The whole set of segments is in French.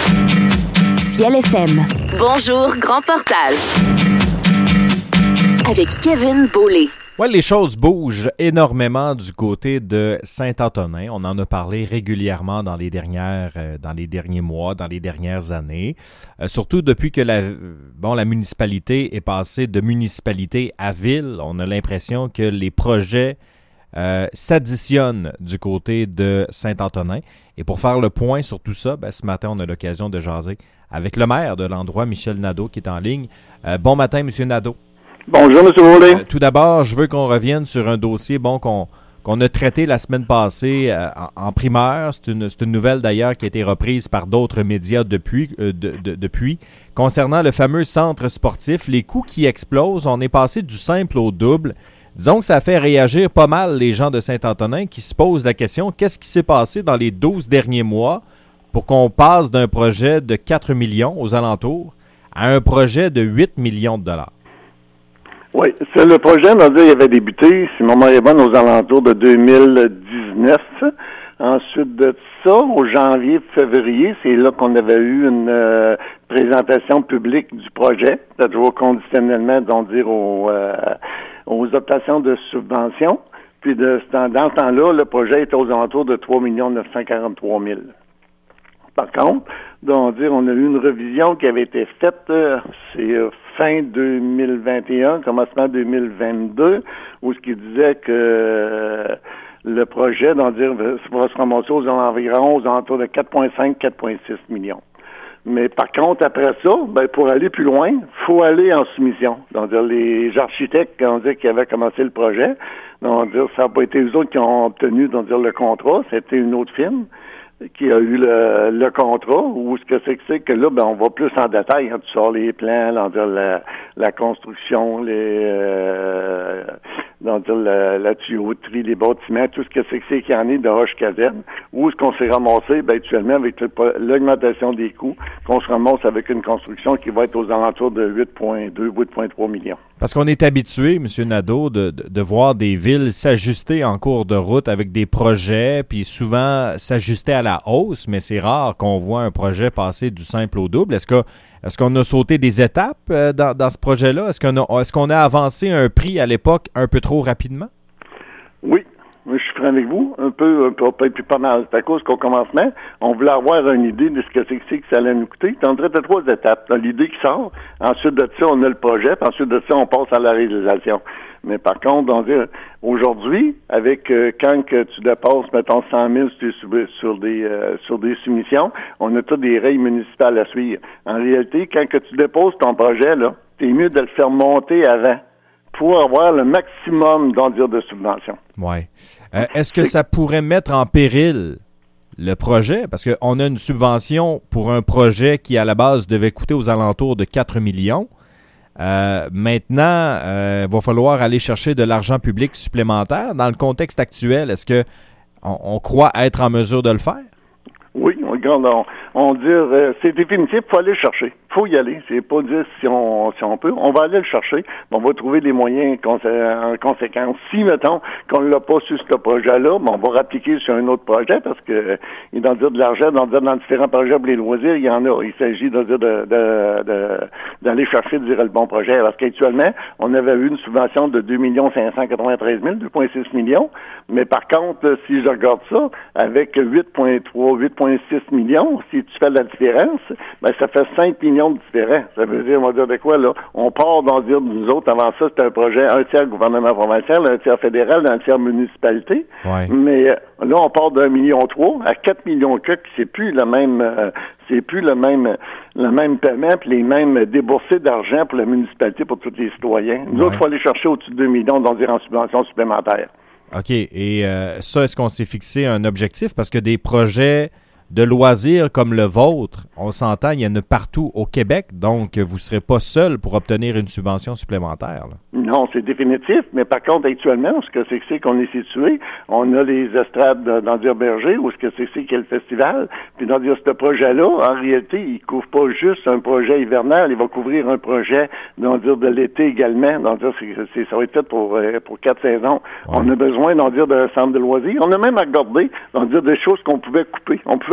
Ciel FM. Bonjour, Grand Portage. Avec Kevin Beaulé. Ouais, les choses bougent énormément du côté de Saint-Antonin. On en a parlé régulièrement dans les derniers mois, dans les dernières années. Surtout depuis que la municipalité est passée de municipalité à ville. On a l'impression que les projets s'additionnent du côté de Saint-Antonin. Et pour faire le point sur tout ça, ce matin, on a l'occasion de jaser avec le maire de l'endroit, Michel Nadeau, qui est en ligne. Bon matin, M. Nadeau. Bonjour, M. Beaulé. Tout d'abord, je veux qu'on revienne sur un dossier qu'on a traité la semaine passée en primeur. C'est une nouvelle d'ailleurs qui a été reprise par d'autres médias depuis. Concernant le fameux centre sportif, les coûts qui explosent, on est passé du simple au double. Disons que ça fait réagir pas mal les gens de Saint-Antonin qui se posent la question, qu'est-ce qui s'est passé dans les 12 derniers mois pour qu'on passe d'un projet de 4 millions aux alentours à un projet de 8 millions de dollars? Oui, c'est le projet, il avait débuté, si mon mémoire est bonne, aux alentours de 2019. Ensuite de ça, au janvier-février, c'est là qu'on avait eu une présentation publique du projet, toujours conditionnellement, aux optations de subventions. Puis dans ce temps-là, le projet était aux alentours de 3 943 000. Par contre, on a eu une revision qui avait été faite, c'est fin 2021, commencement 2022, où ce qui disait que le projet, va se ramasser aux alentours de 4,5-4,6 millions. Mais par contre, après ça, pour aller plus loin, faut aller en soumission. Les architectes, qui avaient commencé le projet, ça n'a pas été eux autres qui ont obtenu, le contrat, c'était une autre firme qui a eu le contrat, ou ce que c'est que là, on va plus en détail, tu sors les plans, la construction, la tuyauterie, les bâtiments, tout ce que c'est qu'il y en est de roche caserne, où est-ce qu'on s'est ramassé, actuellement, avec l'augmentation des coûts, qu'on se ramasse avec une construction qui va être aux alentours de 8,2, 8,3 millions. Parce qu'on est habitué, M. Nadeau, de voir des villes s'ajuster en cours de route avec des projets, puis souvent s'ajuster à la hausse, mais c'est rare qu'on voit un projet passer du simple au double. Est-ce qu'on a sauté des étapes dans ce projet-là? Est-ce qu'on a avancé un prix à l'époque un peu trop rapidement? Oui. Je suis franc avec vous, un peu pas mal. C'est à cause qu'au commencement, on voulait avoir une idée de ce que c'est que ça allait nous coûter. On dirait de 3 étapes. T'as l'idée qui sort, ensuite de ça, on a le projet, puis ensuite de ça, on passe à la réalisation. Mais par contre, aujourd'hui, avec quand que tu dépasses, mettons, 100 000 sur des soumissions, on a toutes des règles municipales à suivre. En réalité, quand que tu déposes ton projet, là, t'es mieux de le faire monter avant pour avoir le maximum, de subventions. Oui. Est-ce que ça pourrait mettre en péril le projet? Parce qu'on a une subvention pour un projet qui, à la base, devait coûter aux alentours de 4 millions. Maintenant, il va falloir aller chercher de l'argent public supplémentaire. Dans le contexte actuel, est-ce que on croit être en mesure de le faire? Oui, regarde, c'est définitif, il faut aller le chercher. Il faut y aller. C'est pas dire si on peut. On va aller le chercher. On va trouver les moyens en conséquence. Si, mettons, qu'on ne l'a pas sur ce projet-là, on va rappliquer sur un autre projet parce que il doit dire de l'argent, dans différents projets pour les loisirs, il y en a. Il s'agit d'aller chercher le bon projet. Parce qu'actuellement, on avait eu une subvention de 2 593 000, 2,6 millions. Mais par contre, si je regarde ça, avec 8,3, 8,6 millions, si tu fais la différence, ça fait 5 millions de différents. Ça veut dire, on va dire de quoi, là? On part nous autres, avant ça, c'était un projet, un tiers gouvernement provincial, un tiers fédéral, un tiers municipalité. Ouais. Mais là, on part d'1,3 million à 4 millions que c'est plus le même paiement puis les mêmes déboursés d'argent pour la municipalité, pour tous les citoyens. Nous autres, il faut aller chercher au-dessus de 2 millions, en subventions supplémentaires. OK. Et ça, est-ce qu'on s'est fixé un objectif? Parce que des projets de loisirs comme le vôtre, on s'entend, il y en a partout au Québec, donc vous ne serez pas seul pour obtenir une subvention supplémentaire. Là. Non, c'est définitif, mais par contre, actuellement, ce que c'est qu'on est situé, on a les estrades d'Andir-Berger, ou ce que c'est qu'il y a le festival, puis dans ce projet-là, en réalité, il couvre pas juste un projet hivernal, il va couvrir un projet, de l'été également, ça va être fait pour 4 saisons. Ouais. On a besoin, d'un centre de loisirs. On a même accordé, des choses qu'on pouvait couper. On pouvait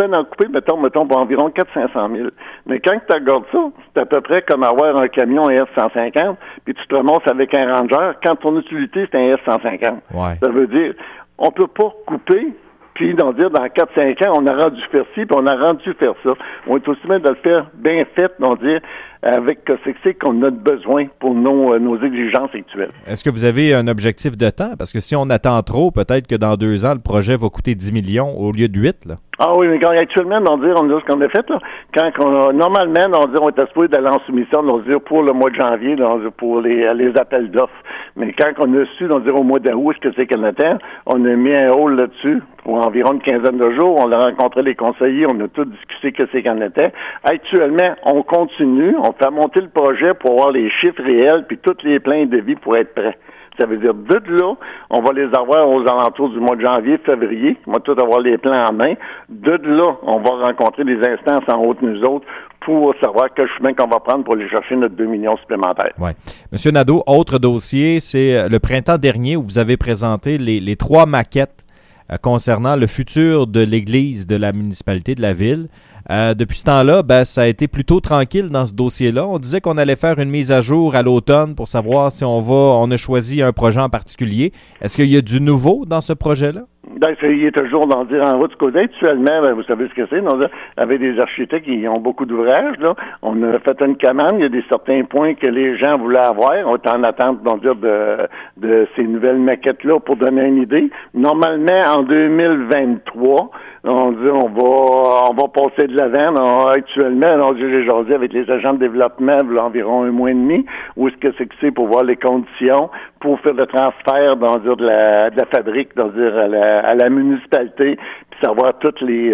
mets d'en couper, mettons, pour environ 400-500 000. Mais quand tu regardes ça, c'est à peu prprès comme avoir un camion F-150, puis tu te remontes avec un Ranger. Quand ton utilité, c'est un F-150. Ouais. Ça veut dire, on peut pas couper, puis dans 4-5 ans, on a rendu faire ci, puis on a rendu faire ça. On est aussi bien de le faire bien fait, avec ce que c'est qu'on a besoin pour nos exigences actuelles. Est-ce que vous avez un objectif de temps? Parce que si on attend trop, peut-être que dans 2 ans, le projet va coûter 10 millions au lieu de 8, là. Ah oui, mais actuellement, on a ce qu'on a fait, là. Normalement, on est supposé d'aller en soumission, pour le mois de janvier, pour les appels d'offres. Mais quand on a su, au mois d'août, ce que c'est qu'on attend, on a mis un rôle là-dessus pour environ une quinzaine de jours. On a rencontré les conseillers, on a tout discuté que c'est qu'on était. Actuellement, on continue, on fait monter le projet pour avoir les chiffres réels puis tous les plans de vie pour être prêts. Ça veut dire, de là, on va les avoir aux alentours du mois de janvier, février. On va tout avoir les plans en main. De là, on va rencontrer des instances en haut de nous autres pour savoir quel chemin qu'on va prendre pour aller chercher notre 2 millions supplémentaires. Oui. Monsieur Nadeau, autre dossier, c'est le printemps dernier où vous avez présenté les 3 maquettes concernant le futur de l'église de la municipalité de la ville. Depuis ce temps-là, ça a été plutôt tranquille dans ce dossier-là. On disait qu'on allait faire une mise à jour à l'automne pour savoir si on a choisi un projet en particulier. Est-ce qu'il y a du nouveau dans ce projet-là? Il est toujours en route du côté. Actuellement, vous savez ce que c'est, avec des architectes qui ont beaucoup d'ouvrages, là. On a fait une commande, il y a des certains points que les gens voulaient avoir. On est en attente, de ces nouvelles maquettes-là pour donner une idée. Normalement, en 2023, on va passer de l'avant. Actuellement, j'ai jasé avec les agents de développement il y a environ 1 mois et demi, où est-ce que c'est pour voir les conditions, pour faire le transfert, de la fabrique, à la municipalité, puis savoir toutes les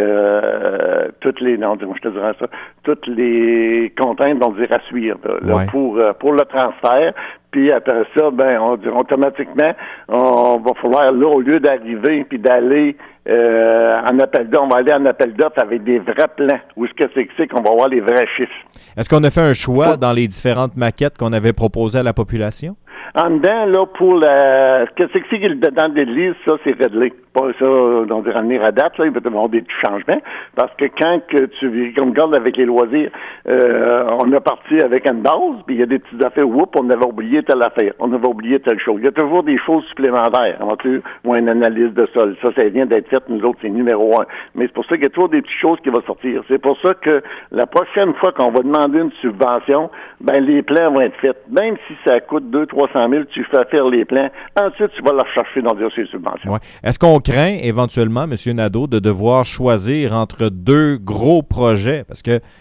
contraintes, à suivre, Ouais. pour le transfert. Puis après ça, automatiquement, on va falloir, là, au lieu d'arriver puis d'aller en appel d'offres, on va aller en appel d'offres avec des vrais plans. Où est-ce que c'est qu'on va avoir les vrais chiffres? Est-ce qu'on a fait un choix dans les différentes maquettes qu'on avait proposées à la population? En dedans, là, pour ce que c'est qu'il y a dedans de l'église, ça, c'est réglé. Pas ça, ramener à date, là, il va y avoir des petits changements. Parce que quand que tu regardes avec les loisirs, on a parti avec une base, puis il y a des petites affaires, on avait oublié telle affaire, on avait oublié telle chose. Il y a toujours des choses supplémentaires. Ou une analyse de sol. Ça vient d'être fait, nous autres, c'est numéro 1. Mais c'est pour ça qu'il y a toujours des petites choses qui vont sortir. C'est pour ça que la prochaine fois qu'on va demander une subvention, les plans vont être faits. Même si ça coûte 200-300 000, tu fais faire les plans. Ensuite, tu vas la rechercher dans ces subventions. Ouais. Est-ce qu'on craint éventuellement, M. Nadeau, de devoir choisir entre 2 gros projets? Parce que